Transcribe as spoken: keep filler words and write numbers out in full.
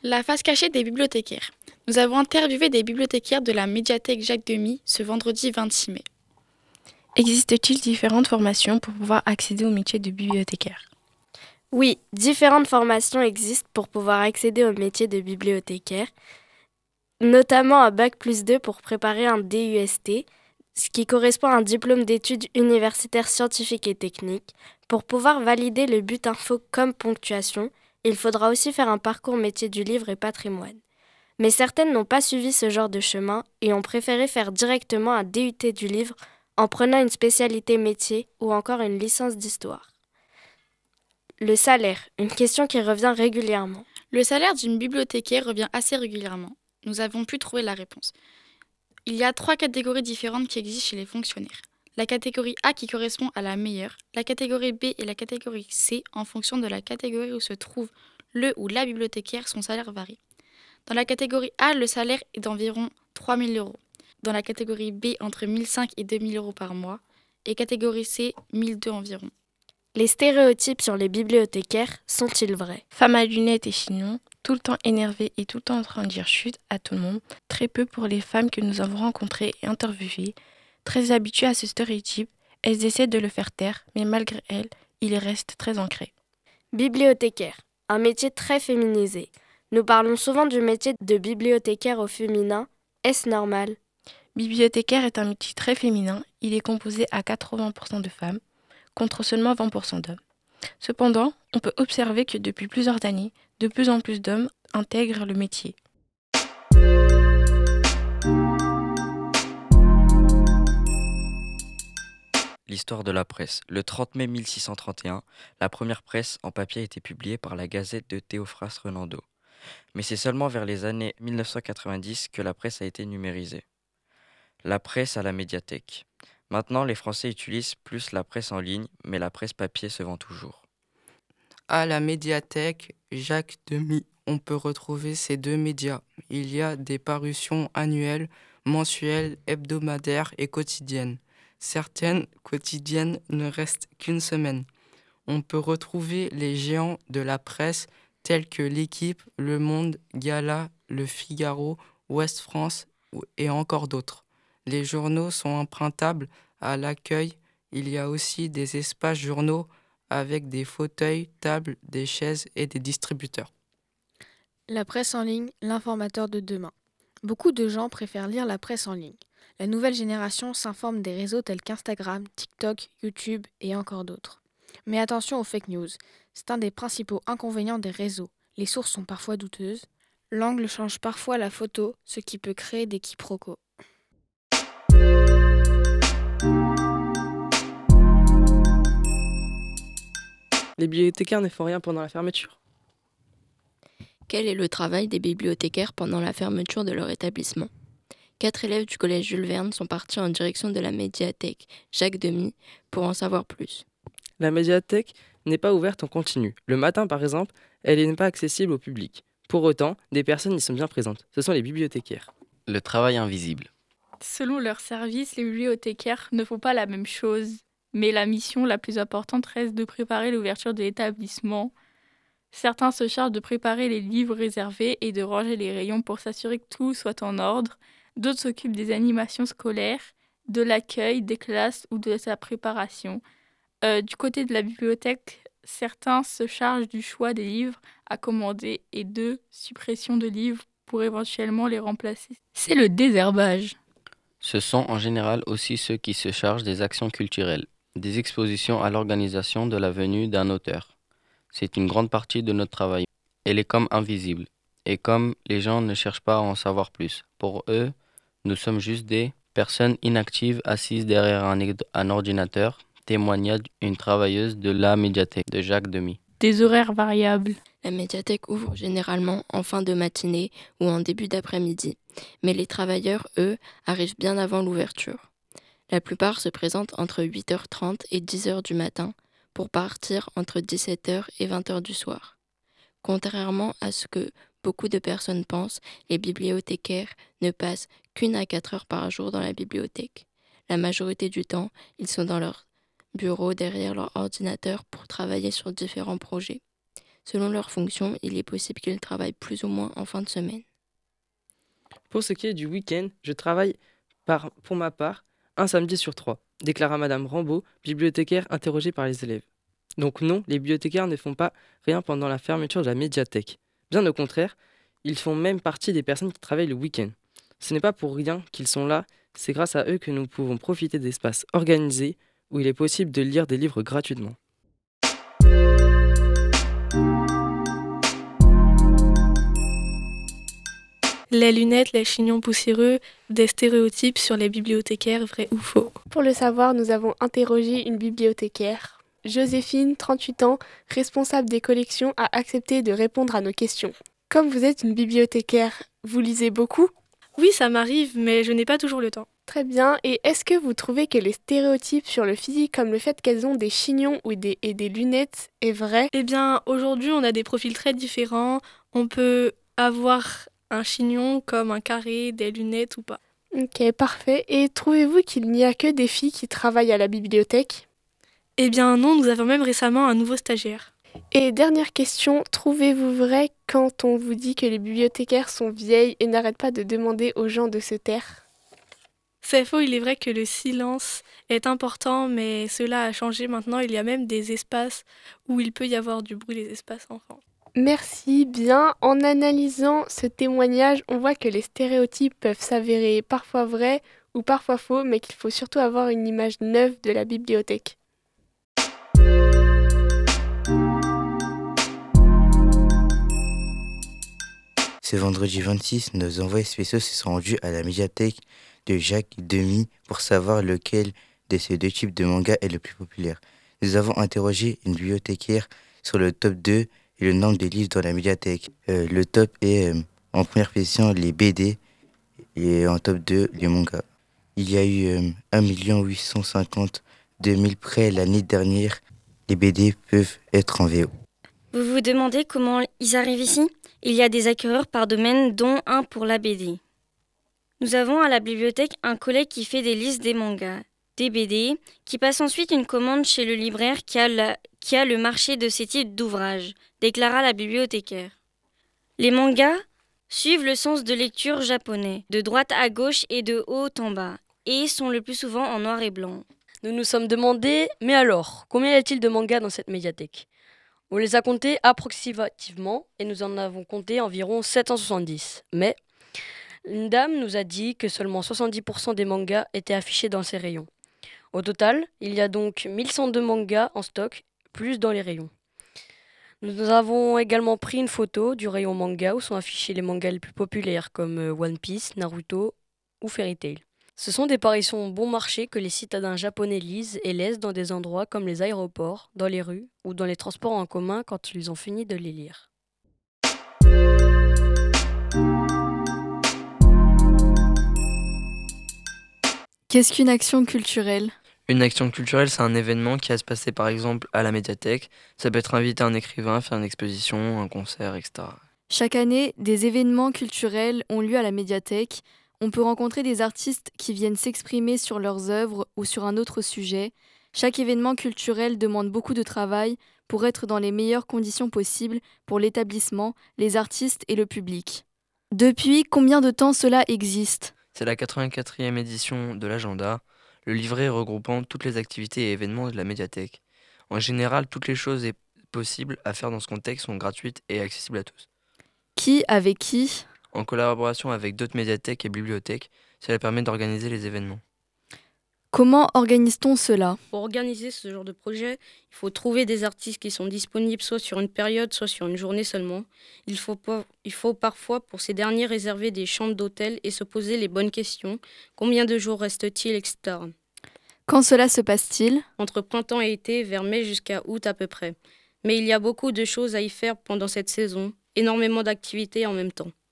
La face cachée des bibliothécaires. Nous avons interviewé des bibliothécaires de la médiathèque Jacques Demy ce vendredi vingt-six mai. Existe-t-il différentes formations pour pouvoir accéder au métier de bibliothécaire ? Oui, différentes formations existent pour pouvoir accéder au métier de bibliothécaire, notamment un bac plus deux pour préparer un D U S T, ce qui correspond à un diplôme d'études universitaires scientifiques et techniques. Pour pouvoir valider le but info comme ponctuation, il faudra aussi faire un parcours métier du livre et patrimoine. Mais certaines n'ont pas suivi ce genre de chemin et ont préféré faire directement un D U T du livre en prenant une spécialité métier ou encore une licence d'histoire. Le salaire, une question qui revient régulièrement. Le salaire d'une bibliothécaire revient assez régulièrement. Nous avons pu trouver la réponse. Il y a trois catégories différentes qui existent chez les fonctionnaires. La catégorie A qui correspond à la meilleure, la catégorie B et la catégorie C en fonction de la catégorie où se trouve le ou la bibliothécaire, son salaire varie. Dans la catégorie A, le salaire est d'environ trois mille euros. Dans la catégorie B, entre mille cinq et deux mille euros par mois. Et catégorie C, mille deux environ. Les stéréotypes sur les bibliothécaires sont-ils vrais ? Femme à lunettes et chignon, tout le temps énervée et tout le temps en train de dire chut à tout le monde. Très peu pour les femmes que nous avons rencontrées et interviewées. Très habituées à ce stéréotype, elles essaient de le faire taire, mais malgré elles, il reste très ancré. Bibliothécaire, un métier très féminisé. Nous parlons souvent du métier de bibliothécaire au féminin. Est-ce normal ? Bibliothécaire est un métier très féminin. Il est composé à quatre-vingts pour cent de femmes, contre seulement vingt pour cent d'hommes. Cependant, on peut observer que depuis plusieurs années, de plus en plus d'hommes intègrent le métier. L'histoire de la presse. Le trente mai mille six cent trente et un, la première presse en papier a été publiée par la Gazette de Théophraste Renando. Mais c'est seulement vers les années mille neuf cent quatre-vingt-dix que la presse a été numérisée. La presse à la médiathèque. Maintenant, les Français utilisent plus la presse en ligne, mais la presse papier se vend toujours. À la médiathèque Jacques Demy, on peut retrouver ces deux médias. Il y a des parutions annuelles, mensuelles, hebdomadaires et quotidiennes. Certaines quotidiennes ne restent qu'une semaine. On peut retrouver les géants de la presse tels que L'Équipe, Le Monde, Gala, Le Figaro, Ouest France et encore d'autres. Les journaux sont empruntables à l'accueil. Il y a aussi des espaces journaux avec des fauteuils, tables, des chaises et des distributeurs. La presse en ligne, l'informateur de demain. Beaucoup de gens préfèrent lire la presse en ligne. La nouvelle génération s'informe des réseaux tels qu'Instagram, TikTok, YouTube et encore d'autres. Mais attention aux fake news. C'est un des principaux inconvénients des réseaux. Les sources sont parfois douteuses. L'angle change parfois la photo, ce qui peut créer des quiproquos. Les bibliothécaires ne font rien pendant la fermeture. Quel est le travail des bibliothécaires pendant la fermeture de leur établissement ? Quatre élèves du collège Jules Verne sont partis en direction de la médiathèque Jacques Demy pour en savoir plus. La médiathèque n'est pas ouverte en continu. Le matin, par exemple, elle n'est pas accessible au public. Pour autant, des personnes y sont bien présentes. Ce sont les bibliothécaires. Le travail invisible. Selon leur service, les bibliothécaires ne font pas la même chose. Mais la mission la plus importante reste de préparer l'ouverture de l'établissement. Certains se chargent de préparer les livres réservés et de ranger les rayons pour s'assurer que tout soit en ordre. D'autres s'occupent des animations scolaires, de l'accueil des classes ou de sa préparation. Euh, du côté de la bibliothèque, certains se chargent du choix des livres à commander et de suppression de livres pour éventuellement les remplacer. C'est le désherbage. Ce sont en général aussi ceux qui se chargent des actions culturelles, des expositions à l'organisation de la venue d'un auteur. C'est une grande partie de notre travail. Elle est comme invisible. Et comme les gens ne cherchent pas à en savoir plus, pour eux, nous sommes juste des personnes inactives assises derrière un, un ordinateur, témoignage d'une travailleuse de la médiathèque de Jacques Demy. Des horaires variables. La médiathèque ouvre généralement en fin de matinée ou en début d'après-midi. Mais les travailleurs, eux, arrivent bien avant l'ouverture. La plupart se présentent entre huit heures trente et dix heures du matin pour partir entre dix-sept heures et vingt heures du soir. Contrairement à ce que beaucoup de personnes pensent, les bibliothécaires ne passent qu'une à quatre heures par jour dans la bibliothèque. La majorité du temps, ils sont dans leur bureau derrière leur ordinateur pour travailler sur différents projets. Selon leur fonction, il est possible qu'ils travaillent plus ou moins en fin de semaine. Pour ce qui est du week-end, je travaille par, pour ma part un samedi sur trois, déclara Madame Rambaud, bibliothécaire interrogée par les élèves. Donc non, les bibliothécaires ne font pas rien pendant la fermeture de la médiathèque. Bien au contraire, ils font même partie des personnes qui travaillent le week-end. Ce n'est pas pour rien qu'ils sont là, c'est grâce à eux que nous pouvons profiter d'espaces organisés où il est possible de lire des livres gratuitement. Les lunettes, les chignons poussiéreux, des stéréotypes sur les bibliothécaires, vrai ou faux? Pour le savoir, nous avons interrogé une bibliothécaire. Joséphine, trente-huit ans, responsable des collections, a accepté de répondre à nos questions. Comme vous êtes une bibliothécaire, vous lisez beaucoup? Oui, ça m'arrive, mais je n'ai pas toujours le temps. Très bien. Et est-ce que vous trouvez que les stéréotypes sur le physique, comme le fait qu'elles ont des chignons ou des, et des lunettes, est vrai? Eh bien, aujourd'hui, on a des profils très différents. On peut avoir un chignon comme un carré, des lunettes ou pas. Ok, parfait. Et trouvez-vous qu'il n'y a que des filles qui travaillent à la bibliothèque? Eh bien non, nous avons même récemment un nouveau stagiaire. Et dernière question, trouvez-vous vrai quand on vous dit que les bibliothécaires sont vieilles et n'arrêtent pas de demander aux gens de se taire? C'est faux, il est vrai que le silence est important, mais cela a changé maintenant. Il y a même des espaces où il peut y avoir du bruit, les espaces enfants. Merci bien. En analysant ce témoignage, on voit que les stéréotypes peuvent s'avérer parfois vrais ou parfois faux, mais qu'il faut surtout avoir une image neuve de la bibliothèque. Ce vendredi vingt-six, nos envoyés spéciaux se sont rendus à la médiathèque de Jacques Demy pour savoir lequel de ces deux types de mangas est le plus populaire. Nous avons interrogé une bibliothécaire sur le top deux et le nombre de livres dans la médiathèque. Euh, le top est euh, en première position les B D et en top deux les mangas. Il y a eu euh, un million huit cent cinquante-deux mille prêts l'année dernière. Les B D peuvent être en V O. Vous vous demandez comment ils arrivent ici? Il y a des acquéreurs par domaine, dont un pour la B D. Nous avons à la bibliothèque un collègue qui fait des listes des mangas, des B D, qui passe ensuite une commande chez le libraire qui a, la, qui a le marché de ces types d'ouvrages, déclara la bibliothécaire. Les mangas suivent le sens de lecture japonais, de droite à gauche et de haut en bas, et sont le plus souvent en noir et blanc. Nous nous sommes demandé, mais alors, combien y a-t-il de mangas dans cette médiathèque? On les a comptés approximativement et nous en avons compté environ sept cent soixante-dix. Mais une dame nous a dit que seulement soixante-dix pour cent des mangas étaient affichés dans ces rayons. Au total, il y a donc mille cent deux mangas en stock, plus dans les rayons. Nous avons également pris une photo du rayon manga où sont affichés les mangas les plus populaires comme One Piece, Naruto ou Fairy Tail. Ce sont des parutions bon marché que les citadins japonais lisent et laissent dans des endroits comme les aéroports, dans les rues ou dans les transports en commun quand ils ont fini de les lire. Qu'est-ce qu'une action culturelle? Une action culturelle, c'est un événement qui va se passer par exemple à la médiathèque. Ça peut être inviter un écrivain, faire une exposition, un concert, et cetera. Chaque année, des événements culturels ont lieu à la médiathèque. On peut rencontrer des artistes qui viennent s'exprimer sur leurs œuvres ou sur un autre sujet. Chaque événement culturel demande beaucoup de travail pour être dans les meilleures conditions possibles pour l'établissement, les artistes et le public. Depuis combien de temps cela existe? C'est la quatre-vingt-quatrième édition de l'agenda, le livret regroupant toutes les activités et événements de la médiathèque. En général, toutes les choses possibles à faire dans ce contexte sont gratuites et accessibles à tous. Qui avec qui? En collaboration avec d'autres médiathèques et bibliothèques, cela permet d'organiser les événements. Comment organise-t-on cela? Pour organiser ce genre de projet, il faut trouver des artistes qui sont disponibles soit sur une période, soit sur une journée seulement. Il faut, pas, il faut parfois pour ces derniers réserver des chambres d'hôtel et se poser les bonnes questions. Combien de jours reste-t-il, et cetera. Quand cela se passe-t-il? Entre printemps et été, vers mai jusqu'à août à peu près. Mais il y a beaucoup de choses à y faire pendant cette saison, énormément d'activités en même temps.